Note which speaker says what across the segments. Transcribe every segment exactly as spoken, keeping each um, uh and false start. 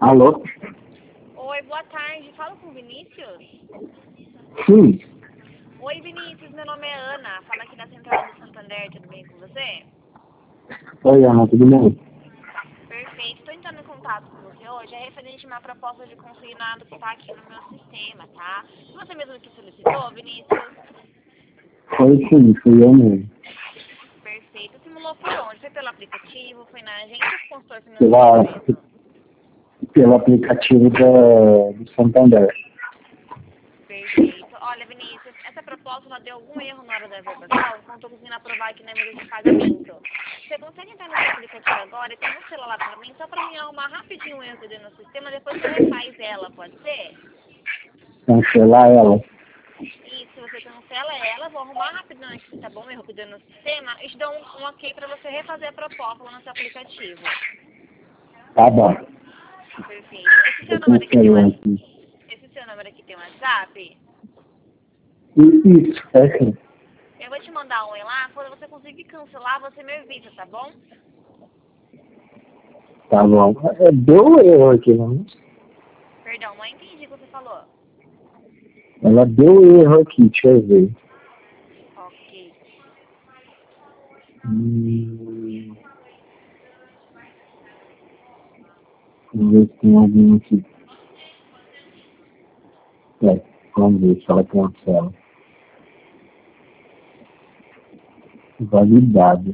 Speaker 1: Alô?
Speaker 2: Oi, boa tarde. Fala com o Vinícius?
Speaker 1: Sim.
Speaker 2: Oi, Vinícius. Meu nome é Ana. Fala aqui da Central do Santander. Tudo bem com você?
Speaker 1: Oi, Ana, tudo bem?
Speaker 2: Perfeito. Estou entrando em contato com você hoje. É referente a uma proposta de consignado que está aqui no meu sistema, tá? Você mesmo que solicitou, Vinícius?
Speaker 1: Foi sim, fui eu mesmo.
Speaker 2: Perfeito. Simulou por onde? Foi pelo aplicativo? Foi na agência ou consultor
Speaker 1: Pela,
Speaker 2: financeiro mesmo?
Speaker 1: pelo aplicativo da, do Santander.
Speaker 2: Perfeito. Olha, Vinícius, essa proposta ela deu algum erro na hora da verbação, então estou conseguindo aprovar aqui na mesa de pagamento. Você consegue entrar no seu aplicativo agora e tem um celular para mim, só para me arrumar rapidinho o erro que deu no sistema, depois você refaz ela, pode ser?
Speaker 1: Cancelar ela.
Speaker 2: E se você cancela ela, vou arrumar rapidinho aqui, tá bom? O erro que deu no sistema, e te dou um, um ok para você refazer a proposta lá no seu aplicativo.
Speaker 1: Tá bom.
Speaker 2: Perfeito. Esse seu
Speaker 1: Eu
Speaker 2: número aqui tem
Speaker 1: cancelei
Speaker 2: um,
Speaker 1: aqui.
Speaker 2: esse seu número aqui tem um WhatsApp?
Speaker 1: Isso, é sim.
Speaker 2: Eu vou te mandar um e lá, quando você conseguir cancelar, você me avisa, tá bom?
Speaker 1: Tá bom. É, deu erro aqui, não?
Speaker 2: Perdão, não entendi o que você falou.
Speaker 1: Ela deu erro aqui, deixa eu ver.
Speaker 2: Ok.
Speaker 1: Hum, vamos ver se tem algum aqui. É, vamos ver se ela cancela. Validado.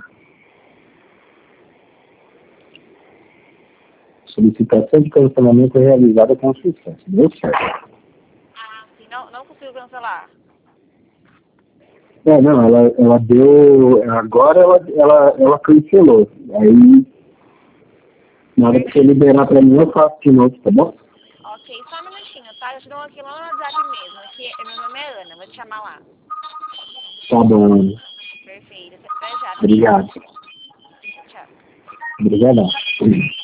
Speaker 1: Solicitação de cancelamento realizada com sucesso. Deu certo.
Speaker 2: Ah, sim, não, não consigo cancelar.
Speaker 1: É, não, ela, ela deu. Agora ela, ela, ela cancelou. Aí, na hora que você liberar pra mim, eu faço de novo, tá bom?
Speaker 2: Ok, só um minutinho, tá? Eu te dou aqui lá no WhatsApp mesmo. Aqui, é- meu nome é Ana, vou te chamar lá.
Speaker 1: Tá bom, Ana.
Speaker 2: Perfeito, até já, Vinícius.
Speaker 1: Obrigado.
Speaker 2: Tchau.
Speaker 1: Obrigadão.